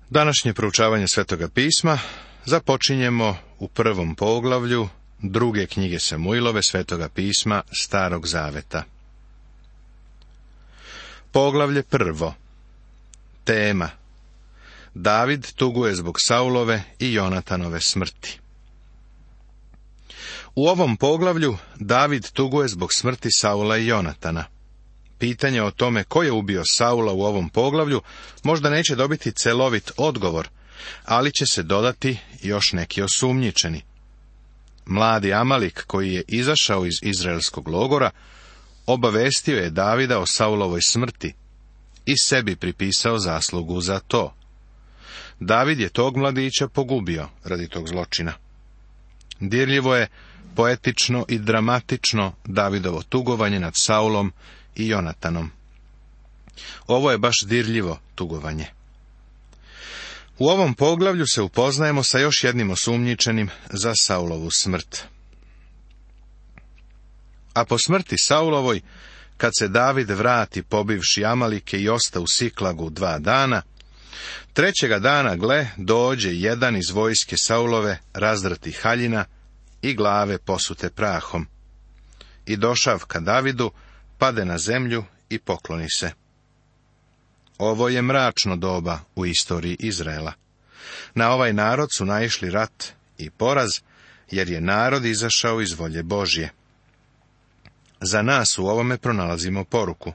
Današnje proučavanje Svetoga pisma započinjemo u 1. poglavlju 2. knjige Samuilove Svetoga pisma Starog zaveta. Poglavlje 1. Tema: David tuguje zbog Saulove i Jonatanove smrti. U ovom poglavlju David tuguje zbog smrti Saula i Jonatana. Pitanje o tome ko je ubio Saula u ovom poglavlju možda neće dobiti celovit odgovor, ali će se dodati još neki osumnjičeni. Mladi Amalik, koji je izašao iz izraelskog logora, obavestio je Davida o Saulovoj smrti i sebi pripisao zaslugu za to. David je tog mladića pogubio radi tog zločina. Dirljivo je, poetično i dramatično Davidovo tugovanje nad Saulom i Jonatanom. Ovo je baš dirljivo tugovanje. U ovom poglavlju se upoznajemo sa još jednim osumnjičenim za Saulovu smrt. A po smrti Saulovoj, kad se David vrati pobivši Amalike i osta u Siklagu 2 dana, 3. dana, gle, dođe jedan iz vojske Saulove razdrtih haljina i glave posute prahom. I došav ka Davidu, pade na zemlju i pokloni se. Ovo je mračno doba u istoriji Izraela. Na ovaj narod su naišli rat i poraz, jer je narod izašao iz volje Božje. Za nas u ovome pronalazimo poruku.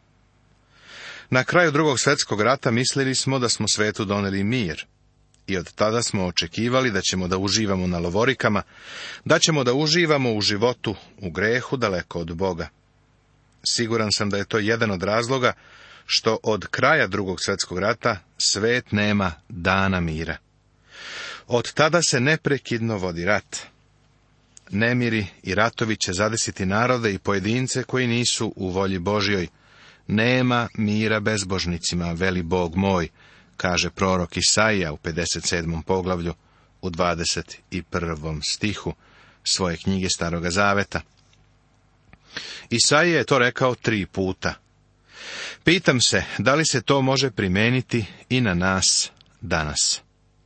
Na kraju Drugog svjetskog rata mislili smo da smo svetu doneli mir, i od tada smo očekivali da ćemo da uživamo na lovorikama, da ćemo da uživamo u životu, u grehu, daleko od Boga. Siguran sam da je to jedan od razloga što od kraja Drugog svjetskog rata svet nema dana mira. Od tada se neprekidno vodi rat. Nemiri i ratovi će zadesiti narode i pojedince koji nisu u volji Božjoj. Nema mira bezbožnicima, veli Bog moj, kaže prorok Isaija u 57. poglavlju u 21. stihu svoje knjige Staroga zaveta. Isaija je to rekao 3 puta. Pitam se, da li se to može primijeniti i na nas danas?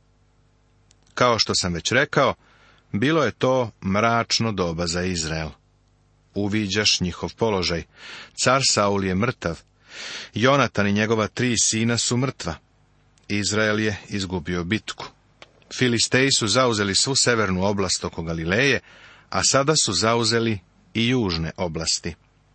Kao što sam već rekao, bilo je to mračno doba za Izrael. Uviđaš njihov položaj. Car Saul je mrtav. Jonatan i njegova 3 sina su mrtva. Izrael je izgubio bitku. Filisteji su zauzeli svu severnu oblast oko Galileje, a sada su zauzeli i južne oblasti.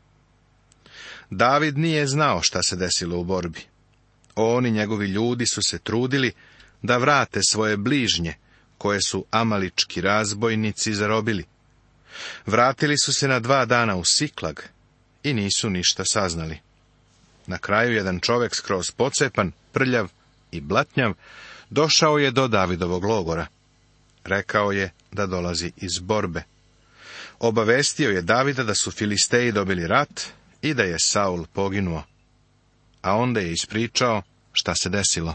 David nije znao šta se desilo u borbi. On i njegovi ljudi su se trudili da vrate svoje bližnje, koje su amalički razbojnici zarobili. Vratili su se na 2 dana u Siklag i nisu ništa saznali. Na kraju jedan čovjek skroz pocepan, prljav i blatnjav došao je do Davidovog logora. Rekao je da dolazi iz borbe. Obavestio je Davida da su Filisteji dobili rat i da je Saul poginuo. A onda je ispričao šta se desilo.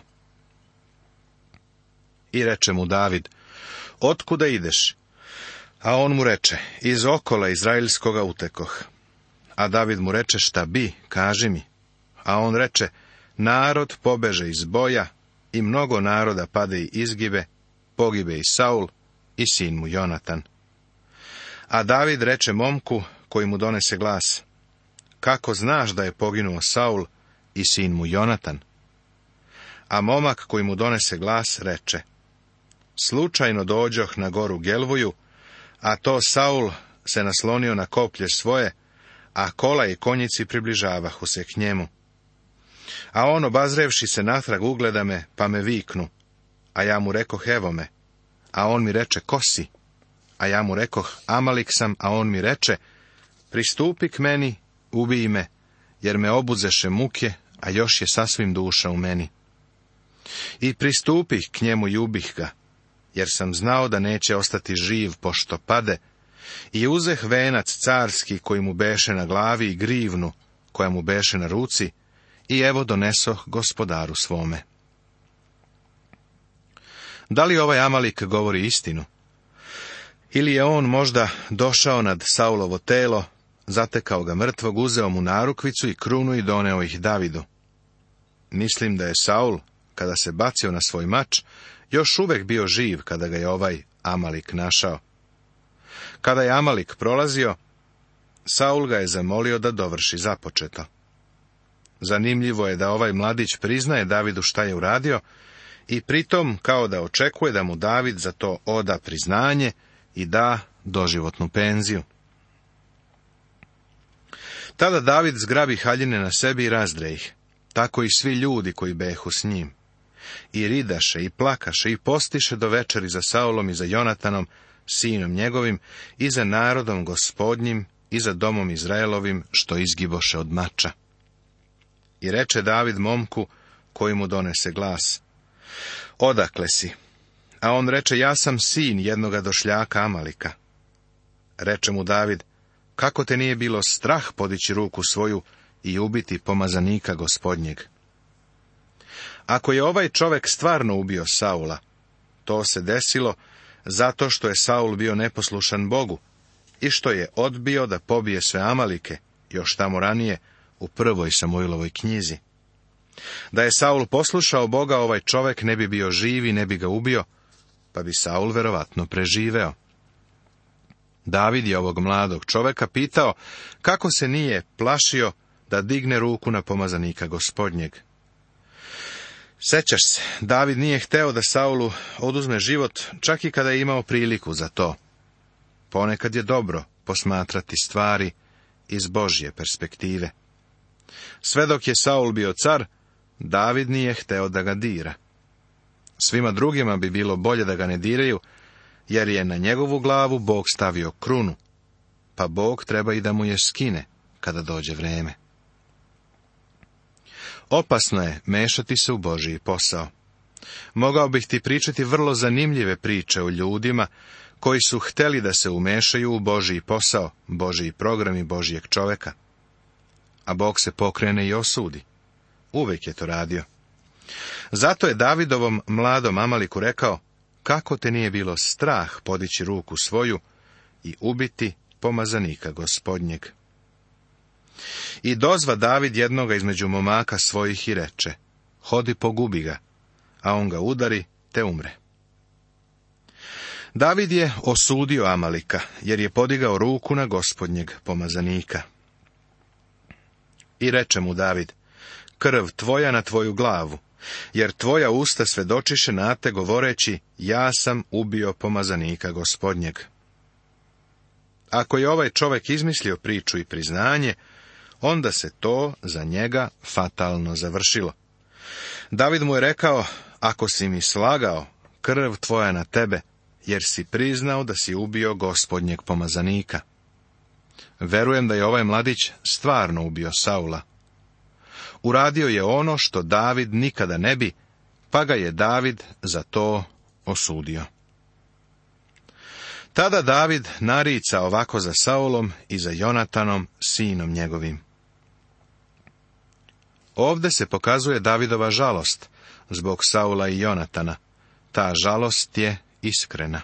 I reče mu David: otkuda ideš? A on mu reče: iz okola izraelskoga utekoh. A David mu reče: šta bi, kaži mi. A on reče: narod pobeže iz boja i mnogo naroda pade i izgibe, pogibe i Saul i sin mu Jonatan. A David reče momku koji mu donese glas: kako znaš da je poginuo Saul i sin mu Jonatan? A momak koji mu donese glas reče: slučajno dođoh na goru Gelvuju, a to Saul se naslonio na koplje svoje, a kola i konjici približavahu se k njemu. A on, obazrevši se natrag, ugleda me, pa me viknu. A ja mu rekoh: evo me. A on mi reče: ko si? A ja mu rekoh: Amalik sam. A on mi reče: pristupi k meni, ubij me, jer me obuzeše muke, a još je sasvim duša u meni. I pristupih k njemu i ubih ga, jer sam znao da neće ostati živ pošto pade, i uzeh venac carski koji mu beše na glavi i grivnu koja mu beše na ruci, i evo donesoh gospodaru svome. Da li ovaj Amalik govori istinu? Ili je on možda došao nad Saulovo telo, zatekao ga mrtvog, uzeo mu narukvicu i krunu i doneo ih Davidu? Mislim da je Saul, kada se bacio na svoj mač, još uvek bio živ kada ga je ovaj Amalik našao. Kada je Amalik prolazio, Saul ga je zamolio da dovrši započeto. Zanimljivo je da ovaj mladić priznaje Davidu šta je uradio i pritom kao da očekuje da mu David za to oda priznanje i da doživotnu penziju. Tada David zgrabi haljine na sebi i razdre ih, tako i svi ljudi koji behu s njim. I ridaše, i plakaše, i postiše do večeri za Saulom i za Jonatanom, sinom njegovim, i za narodom Gospodnjim, i za domom Izraelovim, što izgiboše od mača. I reče David momku, koji mu donese glas: Odakle si? A on reče: Ja sam sin jednoga došljaka Amalika. Reče mu David: Kako te nije bilo strah podići ruku svoju i ubiti pomazanika Gospodnjeg? Ako je ovaj čovek stvarno ubio Saula, to se desilo zato što je Saul bio neposlušan Bogu i što je odbio da pobije sve Amalike, još tamo ranije u 1. Samuilovoj knjizi. Da je Saul poslušao Boga, ovaj čovek ne bi bio živ i ne bi ga ubio, pa bi Saul verovatno preživeo. David je ovog mladog čoveka pitao kako se nije plašio da digne ruku na pomazanika Gospodnjeg. Sećaš se, David nije hteo da Saulu oduzme život, čak i kada je imao priliku za to. Ponekad je dobro posmatrati stvari iz Božje perspektive. Sve dok je Saul bio car, David nije hteo da ga dira. Svima drugima bi bilo bolje da ga ne diraju, jer je na njegovu glavu Bog stavio krunu, pa Bog treba i da mu je skine kada dođe vreme. Opasno je mešati se u Božji posao. Mogao bih ti pričati vrlo zanimljive priče o ljudima koji su hteli da se umešaju u Božji posao, Božji program i Božjeg čoveka. A Bog se pokrene i osudi. Uvek je to radio. Zato je Davidovom mladom Amaliku rekao: Kako te nije bilo strah podići ruku svoju i ubiti pomazanika Gospodnjeg? I dozva David jednoga između momaka svojih i reče: Hodi, pogubi ga, a on ga udari, te umre. David je osudio Amalika, jer je podigao ruku na Gospodnjeg pomazanika. I reče mu David: Krv tvoja na tvoju glavu, jer tvoja usta svedočiše na te govoreći: Ja sam ubio pomazanika Gospodnjeg. Ako je ovaj čovek izmislio priču i priznanje, onda se to za njega fatalno završilo. David mu je rekao: Ako si mi slagao, krv tvoja na tebe, jer si priznao da si ubio Gospodnjeg pomazanika. Verujem da je ovaj mladić stvarno ubio Saula. Uradio je ono što David nikada ne bi, pa ga je David za to osudio. Tada David narica ovako za Saulom i za Jonatanom, sinom njegovim. Ovde se pokazuje Davidova žalost zbog Saula i Jonatana. Ta žalost je iskrena.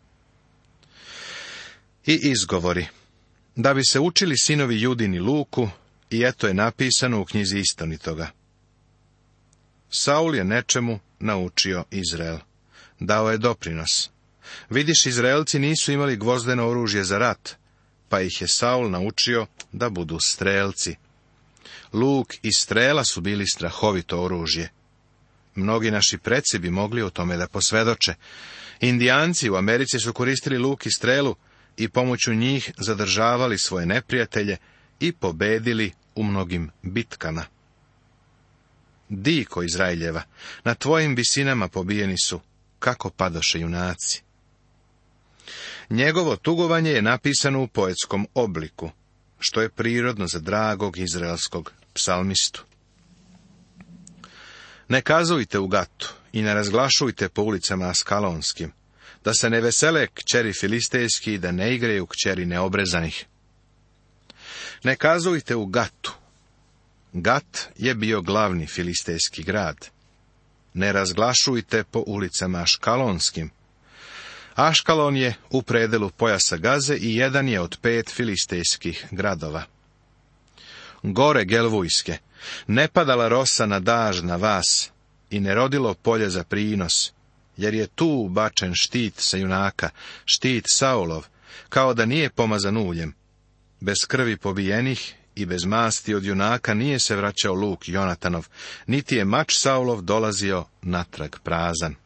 I izgovori: Da bi se učili sinovi Judini luku, i eto je napisano u knjizi istinitoga. Saul je nečemu naučio Izrael. Dao je doprinos. Vidiš, Izraelci nisu imali gvozdeno oružje za rat, pa ih je Saul naučio da budu strelci. Luk i strela su bili strahovito oružje. Mnogi naši preci bi mogli o tome da posvedoče. Indijanci u Americi su koristili luk i strelu i pomoću njih zadržavali svoje neprijatelje i pobedili u mnogim bitkama. Diko Izraeljeva, na tvojim visinama pobijeni su, kako padoše junaci. Njegovo tugovanje je napisano u poetskom obliku, što je prirodno za dragog izraelskog psalmistu. Ne kazujte u Gatu i ne razglašujte po ulicama Askalonskim, da se ne vesele kćeri filistejski i da ne igraju kćeri neobrezanih. Ne kazujte u Gatu. Gat je bio glavni filistejski grad. Ne razglašujte po ulicama Aškalonskim. Aškalon je u predelu pojasa Gaze i jedan je od 5 filistejskih gradova. Gore Gelvujske, ne padala rosa na daž na vas, i ne rodilo polje za prinos, jer je tu bačen štit sa junaka, štit Saulov, kao da nije pomazan uljem. Bez krvi pobijenih i bez masti od junaka nije se vraćao luk Jonatanov, niti je mač Saulov dolazio natrag prazan.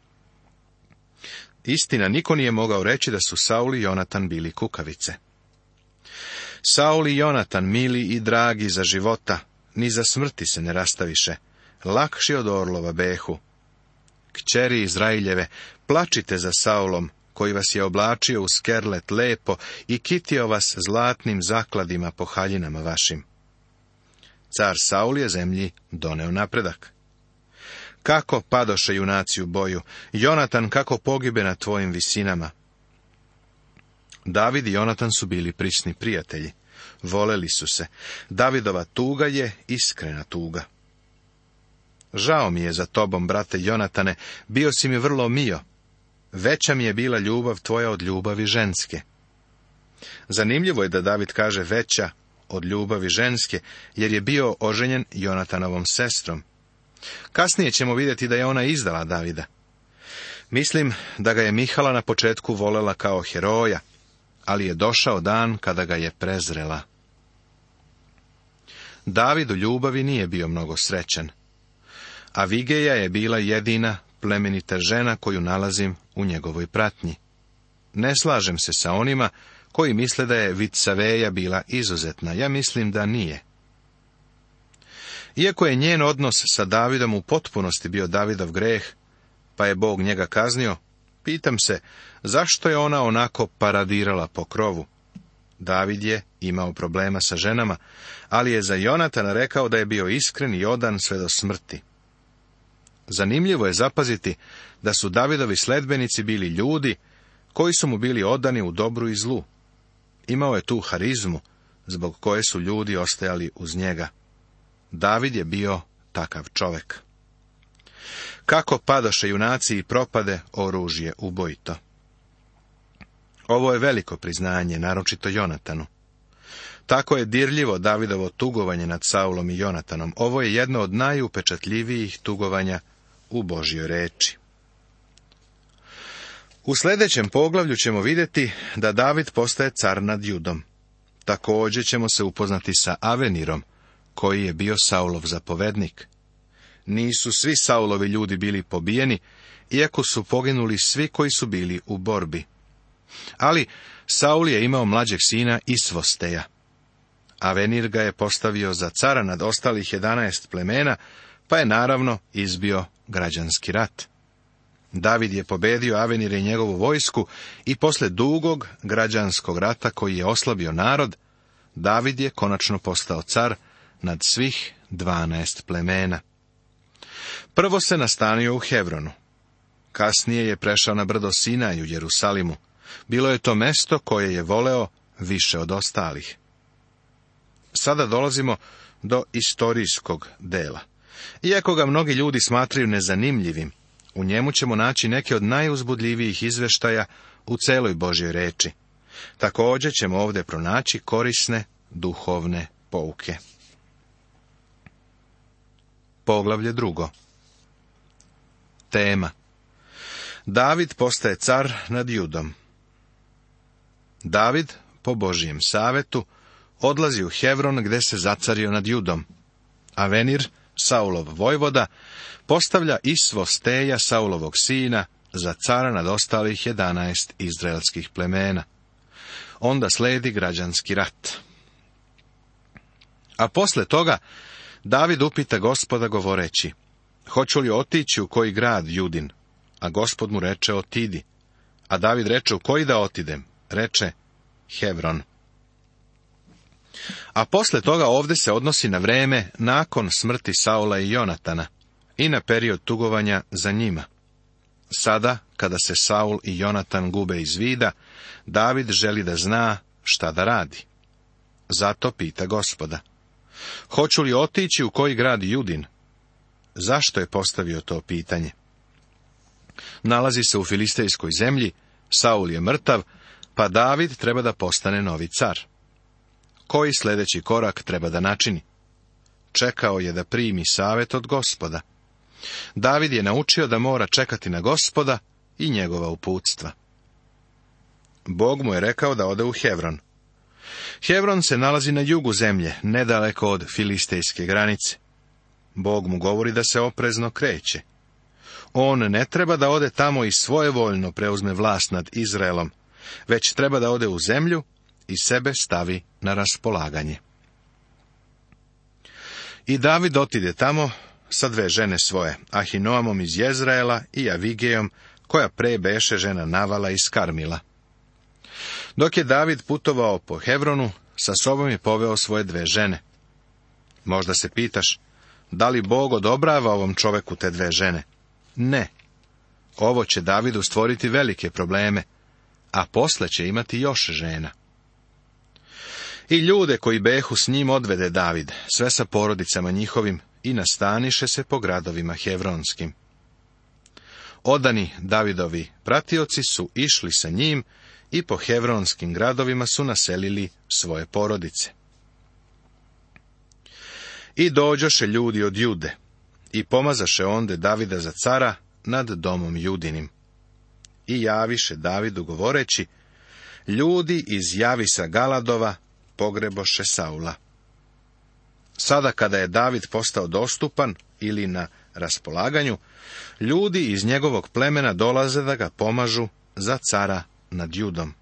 Istina, niko nije mogao reći da su Saul i Jonatan bili kukavice. Saul i Jonatan, mili i dragi za života, ni za smrti se ne rastaviše, lakši od orlova behu. Kćeri Izraeljeve, plačite za Saulom, koji vas je oblačio u skerlet lepo i kitio vas zlatnim zakladima po haljinama vašim. Car Saul je zemlji doneo napredak. Kako padoše junaci u boju, Jonatan kako pogibe na tvojim visinama. David i Jonatan su bili prisni prijatelji. Voleli su se. Davidova tuga je iskrena tuga. Žao mi je za tobom, brate Jonatane, bio si mi vrlo mio. Veća mi je bila ljubav tvoja od ljubavi ženske. Zanimljivo je da David kaže veća od ljubavi ženske, jer je bio oženjen Jonatanovom sestrom. Kasnije ćemo vidjeti da je ona izdala Davida. Mislim da ga je Mihala na početku volela kao heroja, ali je došao dan kada ga je prezrela. David u ljubavi nije bio mnogo srećan. Avigeja je bila jedina plemenita žena koju nalazim u njegovoj pratnji. Ne slažem se sa onima koji misle da je Vitsaveja bila izuzetna. Ja mislim da nije. Iako je njen odnos sa Davidom u potpunosti bio Davidov greh, pa je Bog njega kaznio, pitam se, zašto je ona onako paradirala po krovu? David je imao problema sa ženama, ali je za Jonatana rekao da je bio iskren i odan sve do smrti. Zanimljivo je zapaziti da su Davidovi sledbenici bili ljudi koji su mu bili odani u dobru i zlu. Imao je tu harizmu, zbog koje su ljudi ostajali uz njega. David je bio takav čovek. Kako padoše junaci i propade oružje ubojito. Ovo je veliko priznanje, naročito Jonatanu. Tako je dirljivo Davidovo tugovanje nad Saulom i Jonatanom. Ovo je jedno od najupečatljivijih tugovanja u Božjoj reči. U sljedećem poglavlju ćemo vidjeti da David postaje car nad Judom. Također ćemo se upoznati sa Avenirom, koji je bio Saulov zapovednik. Nisu svi Saulovi ljudi bili pobijeni, iako su poginuli svi koji su bili u borbi. Ali Saul je imao mlađeg sina Isvosteja. Avenir ga je postavio za cara nad ostalih 11 plemena, pa je naravno izbio građanski rat. David je pobedio Avenira i njegovu vojsku i posle dugog građanskog rata koji je oslabio narod, David je konačno postao car nad svih 12 plemena. Prvo se nastanio u Hevronu. Kasnije je prešao na brdo Sinaj u Jerusalimu. Bilo je to mesto koje je voleo više od ostalih. Sada dolazimo do istorijskog dela. Iako ga mnogi ljudi smatraju nezanimljivim, u njemu ćemo naći neke od najuzbudljivijih izveštaja u celoj Božjoj reči. Također ćemo ovdje pronaći korisne duhovne pouke. Poglavlje 2. Tema. David postaje car nad Judom. David, po Božjem savetu, odlazi u Hevron gdje se zacario nad Judom. Avenir, Saulov vojvoda, postavlja Isvosteja, Saulovog sina, za cara nad ostalih 11 izraelskih plemena. Onda sledi građanski rat. A posle toga David upita Gospoda govoreći, hoću li otići u koji grad Judin? A Gospod mu reče, otidi. A David reče, u koji da otidem? Reče, Hevron. A posle toga ovdje se odnosi na vreme nakon smrti Saula i Jonatana i na period tugovanja za njima. Sada, kada se Saul i Jonatan gube iz vida, David želi da zna šta da radi. Zato pita Gospoda, hoću li otići u koji grad Judin? Zašto je postavio to pitanje? Nalazi se u filistejskoj zemlji, Saul je mrtav, pa David treba da postane novi car. Koji sljedeći korak treba da načini? Čekao je da primi savjet od Gospoda. David je naučio da mora čekati na Gospoda i njegova uputstva. Bog mu je rekao da ode u Hevron. Hevron se nalazi na jugu zemlje, nedaleko od filistejske granice. Bog mu govori da se oprezno kreće. On ne treba da ode tamo i svojevoljno preuzme vlast nad Izraelom, već treba da ode u zemlju i sebe stavi na raspolaganje. I David otide tamo sa 2 žene svoje, Ahinoamom iz Jezraela i Avigejom, koja pre beše žena Navala iz Karmila. Dok je David putovao po Hevronu, sa sobom je poveo svoje 2 žene. Možda se pitaš, da li Bog odobrava ovom čoveku te 2 žene? Ne. Ovo će Davidu stvoriti velike probleme, a posle će imati još žena. I ljude koji behu s njim odvede David, sve sa porodicama njihovim, i nastaniše se po gradovima hevronskim. Odani Davidovi pratioci su išli sa njim i po hevronskim gradovima su naselili svoje porodice. I dođoše ljudi od Jude i pomazaše onde Davida za cara nad domom Judinim. I javiše Davidu govoreći, ljudi iz Javisa Galadova pogreboše Saula. Sada kada je David postao dostupan ili na raspolaganju, ljudi iz njegovog plemena dolaze da ga pomažu za cara nad Judom.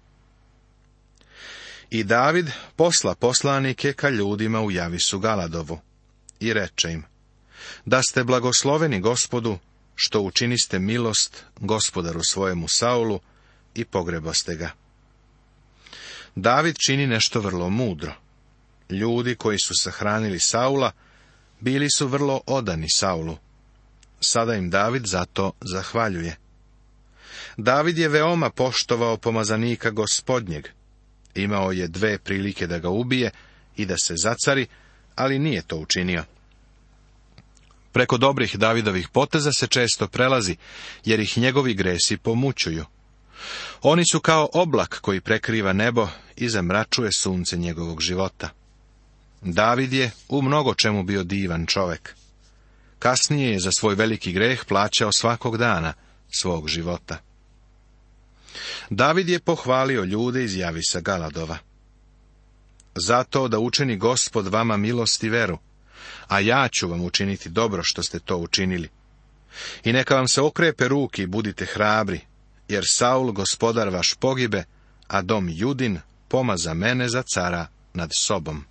I David posla poslanike ka ljudima u Javisu Galadovu i reče im, da ste blagosloveni Gospodu, što učiniste milost gospodaru svojemu Saulu i pogreboste ga. David čini nešto vrlo mudro. Ljudi koji su sahranili Saula bili su vrlo odani Saulu. Sada im David zato zahvaljuje. David je veoma poštovao pomazanika Gospodnjeg. Imao je 2 prilike da ga ubije i da se zacari, ali nije to učinio. Preko dobrih Davidovih poteza se često prelazi, jer ih njegovi gresi pomućuju. Oni su kao oblak koji prekriva nebo i zamračuje sunce njegovog života. David je u mnogo čemu bio divan čovek. Kasnije je za svoj veliki greh plaćao svakog dana svog života. David je pohvalio ljude iz Javisa Galadova. Zato da učini Gospod vama milost i veru, a ja ću vam učiniti dobro što ste to učinili. I neka vam se okrepe ruke i budite hrabri, jer Saul, gospodar vaš, pogibe, a dom Judin pomaza mene za cara nad sobom.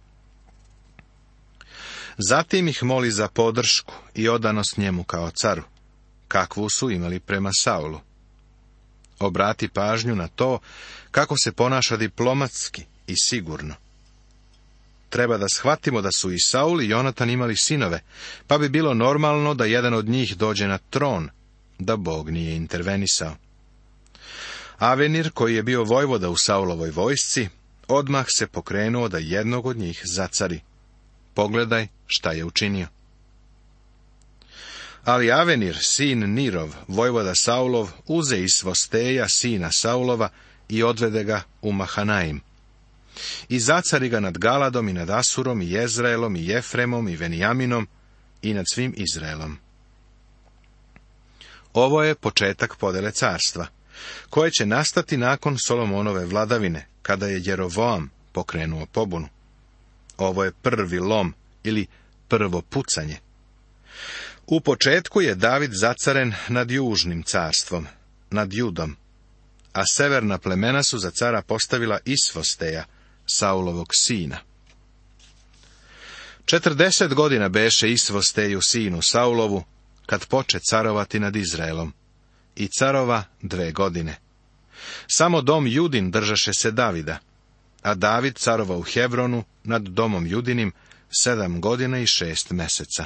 Zatim ih moli za podršku i odanost njemu kao caru, kakvu su imali prema Saulu. Obrati pažnju na to kako se ponaša diplomatski i sigurno. Treba da shvatimo da su i Saul i Jonatan imali sinove, pa bi bilo normalno da jedan od njih dođe na tron, da Bog nije intervenisao. Avenir, koji je bio vojvoda u Saulovoj vojsci, odmah se pokrenuo da jednog od njih zacari. Pogledaj šta je učinio. Ali Avenir, sin Nirov, vojvoda Saulov, uze Isvosteja, sina Saulova, i odvede ga u Mahanaim. I zacari ga nad Galadom i nad Asurom i Jezraelom i Jefremom i Venijaminom i nad svim Izraelom. Ovo je početak podele carstva, koje će nastati nakon Solomonove vladavine, kada je Jerovoam pokrenuo pobunu. Ovo je prvi lom ili prvo pucanje. U početku je David zacaren nad južnim carstvom, nad Judom, a severna plemena su za cara postavila Isvosteja, Saulovog sina. 40 godina beše Isvosteju sinu Saulovu, kad poče carovati nad Izraelom, i carova 2 godine. Samo dom Judin držaše se Davida, a David carova u Hevronu nad domom Judinim 7 godina i 6 meseca.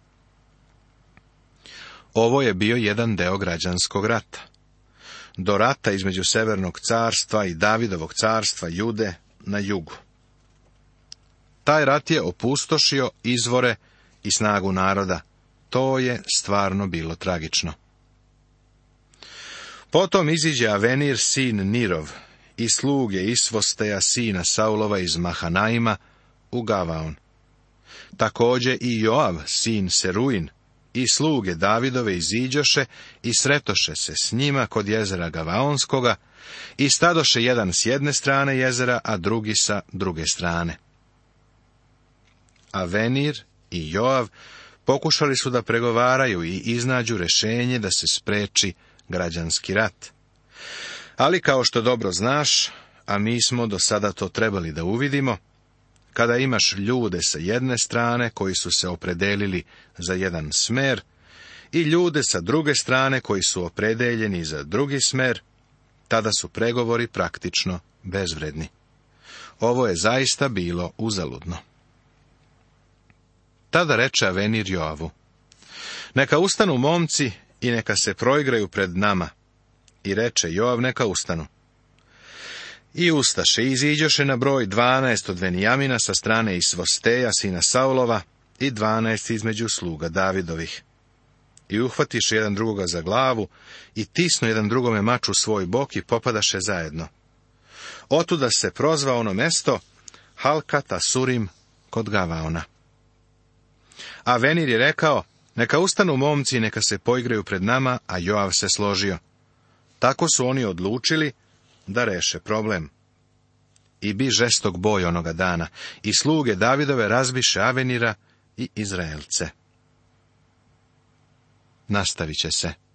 Ovo je bio jedan deo građanskog rata. Do rata između Severnog carstva i Davidovog carstva Jude na jugu. Taj rat je opustošio izvore i snagu naroda. To je stvarno bilo tragično. Potom iziđe Avenir, sin Nirov, i sluge Isvosteja, sina Saulova iz Mahanaima, u Gavaon. Takođe i Joav, sin Seruin, I sluge Davidove iziđoše i sretoše se s njima kod jezera Gavaonskoga i stadoše jedan s jedne strane jezera, a drugi sa druge strane. Avenir i Joav pokušali su da pregovaraju i iznađu rešenje da se spreči građanski rat. Ali kao što dobro znaš, a mi smo do sada to trebali da uvidimo, kada imaš ljude sa jedne strane koji su se opredelili za jedan smer i ljude sa druge strane koji su opredeljeni za drugi smer, tada su pregovori praktično bezvredni. Ovo je zaista bilo uzaludno. Tada reče Avenir Joavu: neka ustanu momci i neka se proigraju pred nama. I reče Joav: neka ustanu. I ustaše i iziđoše na broj 12 od Venijamina sa strane Isvosteja, sina Saulova, i 12 između sluga Davidovih. I uhvatiše jedan drugoga za glavu i tisnu jedan drugome mač u svoj bok i popadaše zajedno. Otuda se prozva ono mesto Halkat Asurim kod Gavaona. A Avenir je rekao: neka ustanu momci i neka se poigraju pred nama, a Joav se složio. Tako su oni odlučili da reše problem. I bi žestok boj onoga dana, i sluge Davidove razbiše Avenira i Izraelce. Nastavit će se.